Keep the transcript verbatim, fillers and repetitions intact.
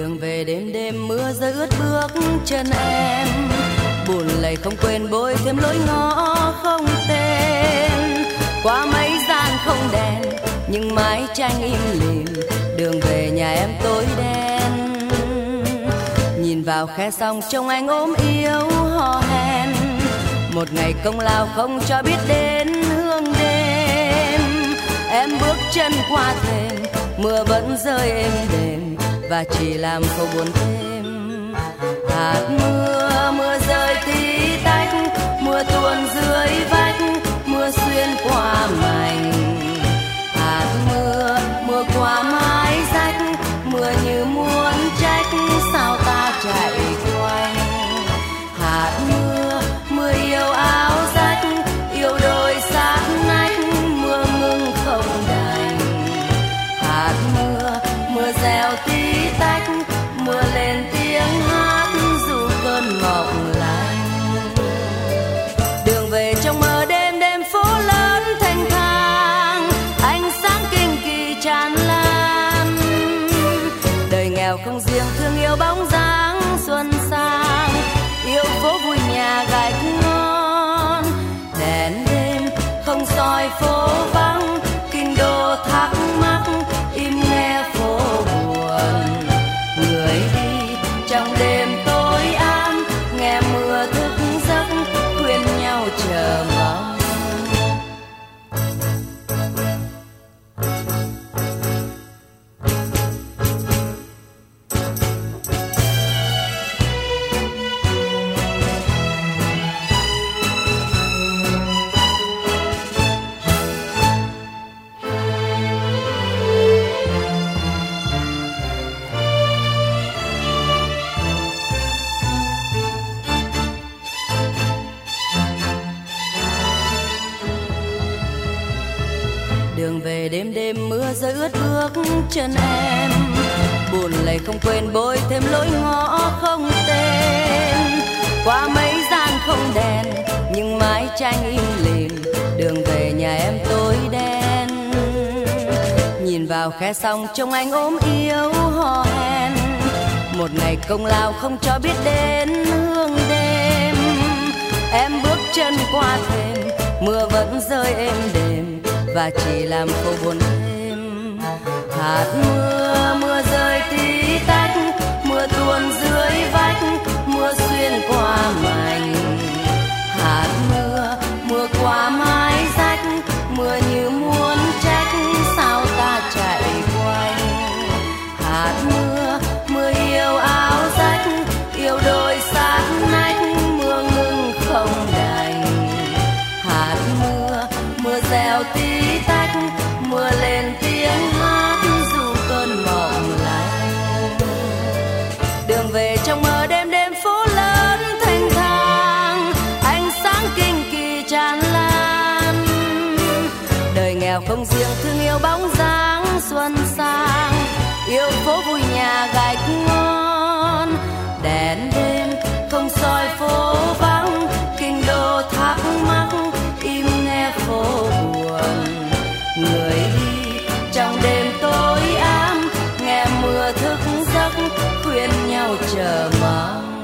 Đường về đêm đêm mưa rơi ướt bước chân em, buồn lầy không quên bôi thêm lối ngõ không tên. Qua mấy gian không đèn nhưng mái tranh im lìm, đường về nhà em tối đen. Nhìn vào khe sông trông anh ốm yếu hò hẹn, một ngày công lao không cho biết đến hương đêm. Em bước chân qua thềm, mưa vẫn rơi êm đềm và chỉ làm cô buồn thêm. Hạt mưa, mưa rơi tí tách, mưa tuôn dưới vách, mưa xuyên qua mảnh. Hạt mưa, mưa qua mái rách, mưa như muốn trách sao ta chạy quanh. Hạt mưa, mưa yêu áo rách, yêu đôi sát nách, mưa ngưng không đành. Hạt mưa, mưa reo tí tách, mưa lên tiếng hát dù cơn mộng lạnh. Đường về trong mơ đêm đêm phố lớn thanh thang, ánh sáng kinh kỳ tràn lan. Đời nghèo không riêng thương yêu bóng dáng xuân sang, yêu phố vui nhà gạch ngon. Đèn đêm không soi phố vắng, kinh đô thắc mắc im nghe phố buồn. Người đi trong đêm tối ám, nghe mưa thức giấc khuyên nhau chờ mong. Đường về đêm đêm mưa rơi ướt bước chân em, buồn lầy không quên bôi thêm lối ngõ không tên. Qua mấy gian không đèn nhưng mái tranh im lìm, đường về nhà em tối đen. Nhìn vào khe sông trông anh ốm yếu hò hẹn, một ngày công lao không cho biết đến hương đêm. Em bước chân qua thềm, mưa vẫn rơi êm đềm và chỉ làm cô buồn thêm. Hạt mưa, mưa rơi tí tách, mưa tuôn dưới vách, mưa xuyên qua mảnh. Hạt mưa, mưa qua mái rách, mưa như muốn trách sao ta chạy quanh. Hạt mưa, mưa yêu áo rách, yêu đôi sát nách, mưa ngưng không đành. Hạt mưa, mưa reo tí tách, mưa lên tiếng hát dù cơn mộng lạnh. Đường về trong mơ đêm đêm phố lớn thanh thang, ánh sáng kinh kỳ tràn lan. Đời nghèo không riêng thương yêu bóng dáng xuân sang, yêu phố vui nhà gạch ngon. Đèn đêm không soi phố vắng, kinh đô thắc mắc im nghe phố buồn. Người đi trong đêm tối ám, nghe mưa thức giấc khuyên nhau chờ mong.